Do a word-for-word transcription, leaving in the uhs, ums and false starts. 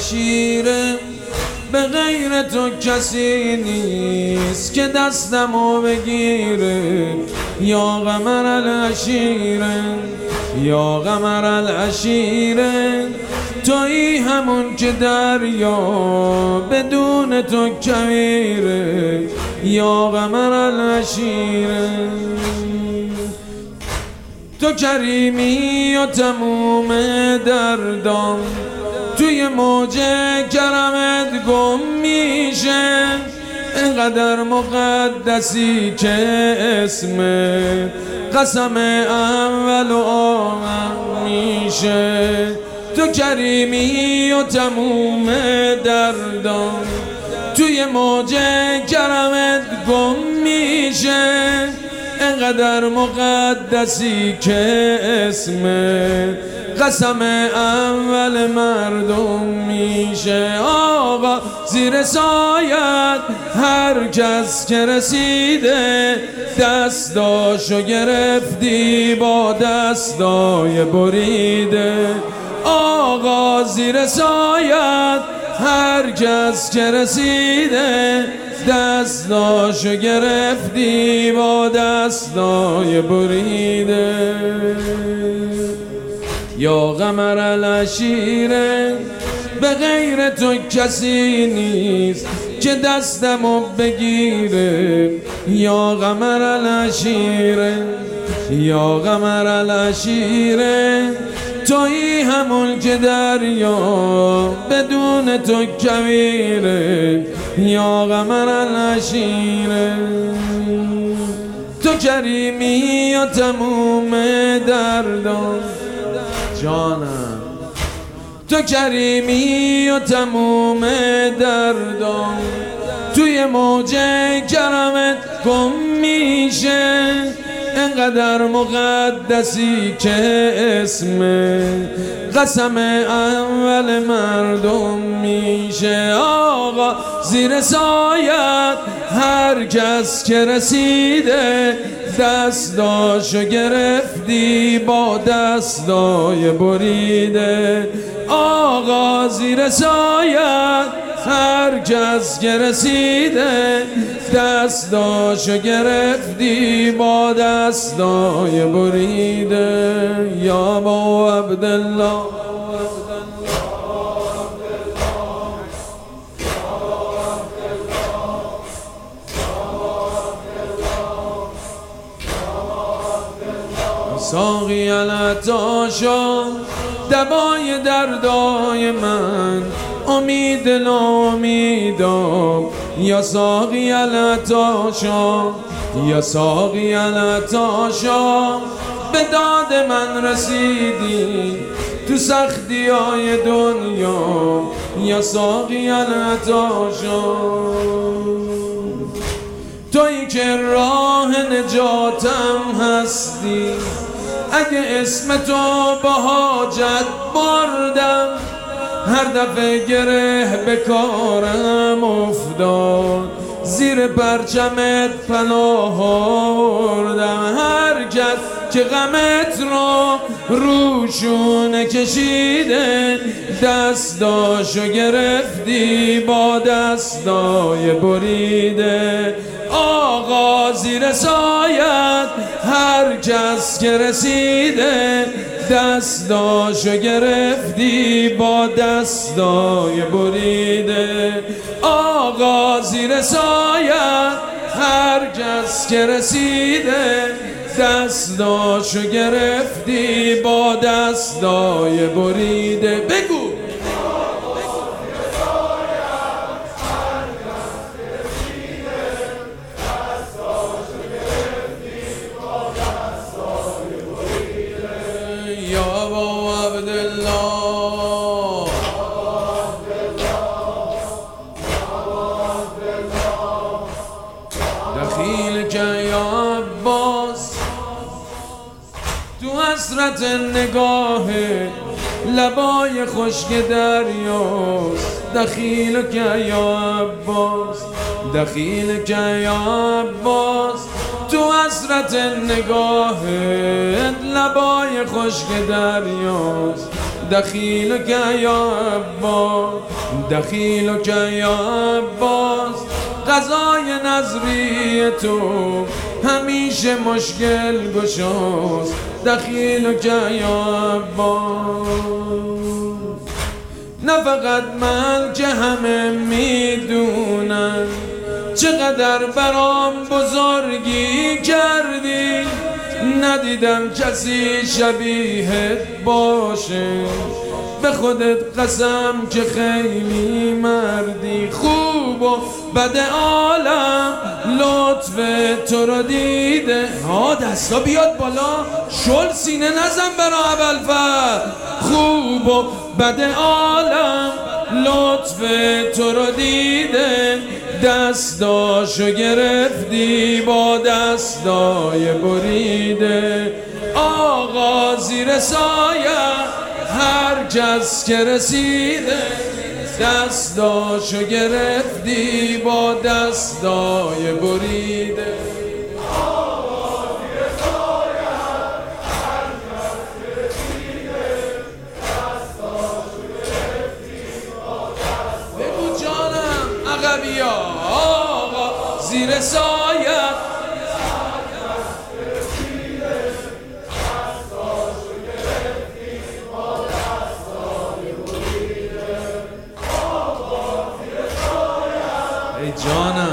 العشیره به غیر تو کسی نیست که دستمو بگیره یا قمر العشیره یا قمر العشیره تویی همون که دریا بدون تو کویره یا قمر العشیره تو کریمی و تموم دردام توی موج کرمت گم میشه اینقدر مقدسی که اسمت قسم اول و آخر میشه تو کریمی و تموم دردام توی موج کرمت گم میشه اینقدر مقدسی که اسمت قسم اول مردم میشه آقا زیر سایت هر کس که رسیده دستاشو گرفتی با دستای بریده آقا زیر سایت هر کس که رسیده دستاشو گرفتی با دستای بریده یا قمر العشیره به غیر تو کسی نیست که دستمو بگیره یا قمر العشیره یا قمر العشیره تویی همون که دریا بدون تو کویره یا قمر العشیره تو کریمی و تموم دردان جانم تو کریمی و تموم دردان توی موج کرمت گم میشه اینقدر مقدسی که اسم قسم اول مردم میشه آقا زیر سایت هر کس که رسیده دستاشو گرفتی با دستای بریده آقا زیر سایت هر کس که رسیده دستاشو گرفتی با دستای بریده یا با عبدالله ساقی العطاشا دوای دردای من امید ناامیدم یا ساقی العطاشا یا ساقی العطاشا به داد من رسیدی تو سختی های دنیا یا ساقی العطاشا تویی که راه نجاتم هستی اگه اسم تو با حاجت بردم هر دفعه گره به کارم افتاد زیر پرچمت پناه آوردم هر کس که غمت رو روشونه کشیده دستاشو گرفتی با دستای بریده آقا زیر سایت هر کس که رسیده دستاشو گرفتی با دستای بریده آقا زیر سایت هر کس که رسیده دستاشو گرفتی با دستای بریده بگو دخیل که یا عباس تو حسرت نگاه لبای خشک دریاست دخیل که یا عباس دخیل که یا عباس تو حسرت نگاه لبای خشک دریاست دخیلک یا عباس دخیلک یا عباس قضای نظری تو همیشه مشکل گشاست دخیلک یا عباس نه فقط من که همه میدونن چقدر برام بزرگی کردی ندیدم کسی شبیهت باشه به خودت قسم که خیلی مردی خوب و بد عالم لطف تو رو دیده ها دستا بیاد بالا شل سینه نزن برا ابوالفضل خوب و بد عالم لطف تو رو دیده دستاشو گرفتی با دستای بریده آقا زیر سایه هر کس که رسیده دستاشو گرفتی با دستای بریده آقا زیر سایه هر کس که رسیده دستاشو گرفتی با دستای بگو جانم عقبیا آقا زیر سایه ای جانم